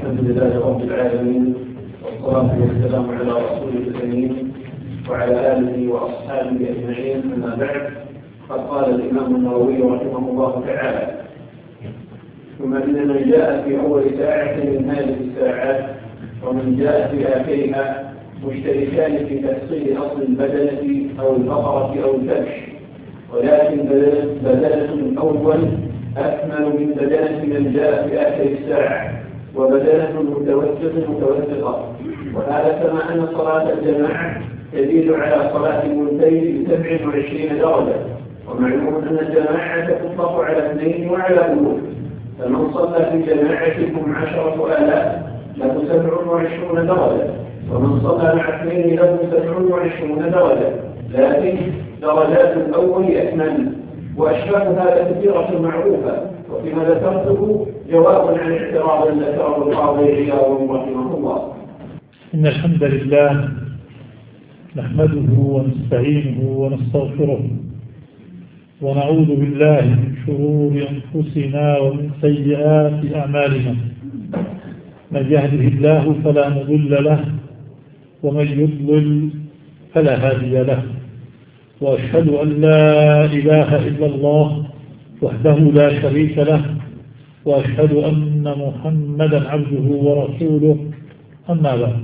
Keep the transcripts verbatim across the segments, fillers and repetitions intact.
الحمد لله رب العالمين، والصلاة والسلام على رسول الكريم وعلى آله وأصحابه أجمعين. أما بعد، قد قال الإمام النووي رحمه الله تعالى: ثم إن من جاء في أول ساعة من هذه الساعات ومن جاء في آخرها مشتركان في تحصيل أصل البدنة أو البقرة أو الكبش، ولكن بدنة الأول أكمل من بدنة من جاء في آخر الساعة، وبدنة المتوسط متوسطة. وهذا كما أن صلاة الجماعة تزيد على صلاة المنفرد بسبع وعشرين درجة، ومعلوم أن الجماعة تطلق على اثنين وعلى ألوف، فمن صلى في جماعتكم عشرة آلاف له سبع وعشرون درجة، ومن صلى مع اثنين له سبع وعشرون درجة، لكن درجات الأول أكمل. وأشباه هذا كثيرة معروفة، وفيما ذكرته جواب عن اعتراض ذكره القاضي عياض رحمه الله. إن الحمد لله نحمده ونستعينه ونستغفره، ونعوذ بالله من شرور أنفسنا ومن سيئات أعمالنا. من يهده الله فلا مضل له، ومن يضلل فلا هادي له. وأشهد أن لا إله إلا الله وحده لا شريك له، وأشهد أن محمدا عبده ورسوله. أما بعد،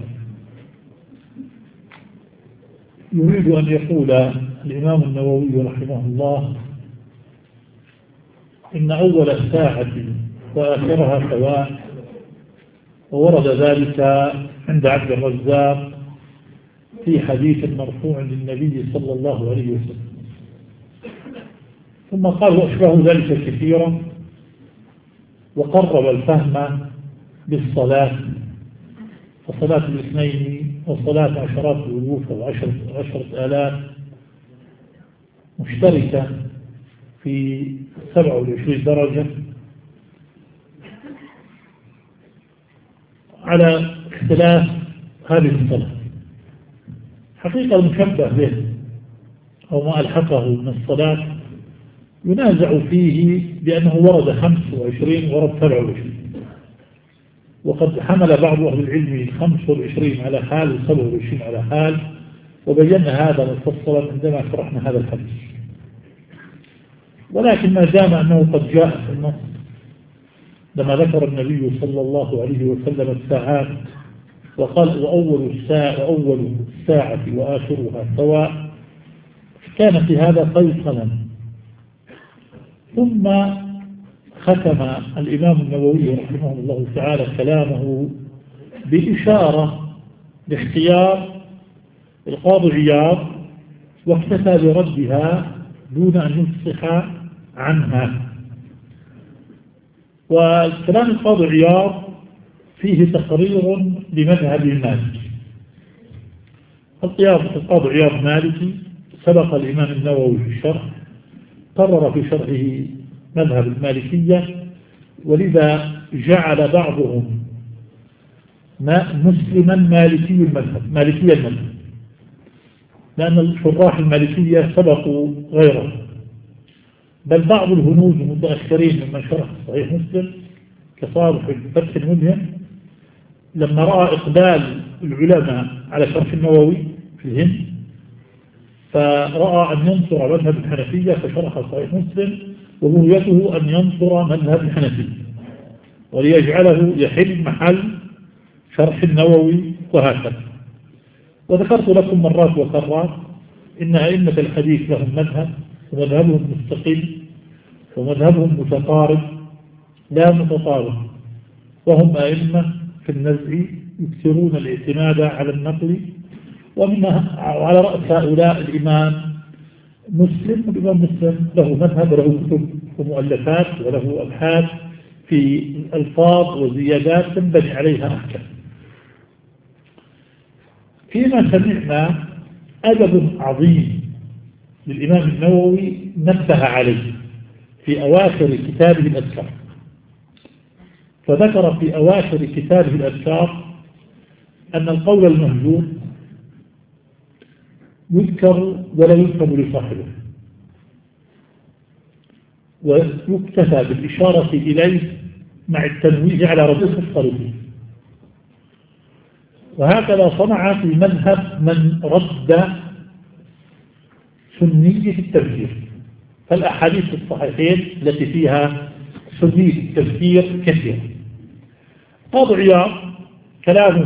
يريد أن يقول الإمام النووي رحمه الله إن أول الساعة وآخرها سواء، وورد ذلك عند عبد الرزاق في حديث مرفوع للنبي صلى الله عليه وسلم. ثم قال: وأشبه ذلك كثيرا، وقرب الفهم بالصلاة، فصلاة الاثنين وصلاة عشرات الألوف وعشرة عشرة آلاف مشتركة في سبع وعشرين درجة على اختلاف هذه الصلاة. حقيقة المشبه به أو ما ألحقه من الصلاة ينازع فيه بأنه ورد خمس وعشرين ورد سبع وعشرين، وقد حمل بعض أهل العلم خمس وعشرين على حال وسبع وعشرين على حال، وبينا هذا مفصلا عندما شرحنا هذا الحديث. ولكن ما دام أنه قد جاء في النص لما ذكر النبي صلى الله عليه وسلم الساعات وقال: وأول الساعة وأول الساعة وآخرها سواء، كان في هذا فيصلا. ثم ختم الإمام النووي رحمه الله تعالى كلامه بإشارة لاختيار القاضي عياض، واكتفى بردها دون أن يفصح عنها. وكلام القاضي عياض فيه تقرير لمذهب المالكي. القاضي عياض مالكي، سبق الإمام النووي في الشرح، قرر في شرحه مذهب المالكية، ولذا جعل بعضهم مسلما مالكي المذهب مالكي المذهب لأن الشراح المالكية سبقوا غيره، بل بعض الهنود المتأخرين ممن شرح صحيح مسلم كصالح فتح الملهم لما رأى إقبال العلماء على شرح النووي في الهند، فرأى أن ينصر مذهب الحنفية فشرح صحيح مسلم، ورؤيته أن ينصر مذهب الحنفية وليجعله يحل محل شرح النووي، وهكذا. وذكرت لكم مرات وكرات إن أئمة الحديث لهم مذهب، ومذهبهم مستقل، ومذهبهم متقارب لا متطابق، وهم أئمة في النزع يكثرون الاعتماد على النقل. ومنها على رأس هؤلاء الإمام مسلم. الإمام مسلم له مذهب، له كتب ومؤلفات، وله أبحاث في الألفاظ وزيادات تنبني عليها أحكام. فيما سمعنا أدب عظيم للإمام النووي نبه عليه في أواخر كتابه الأذكار، فذكر في أواخر كتابه الأذكار أن القول المهجور يذكر ولا يكتب لصاحبه، ويكتفى بالإشارة إليه مع التنويه على رجل الصلوبي، وهكذا صنع في مذهب من رد سنية التفسير. فالأحاديث الصحيحين التي فيها سنية التفسير كثيرة. قاضي عياض كلامه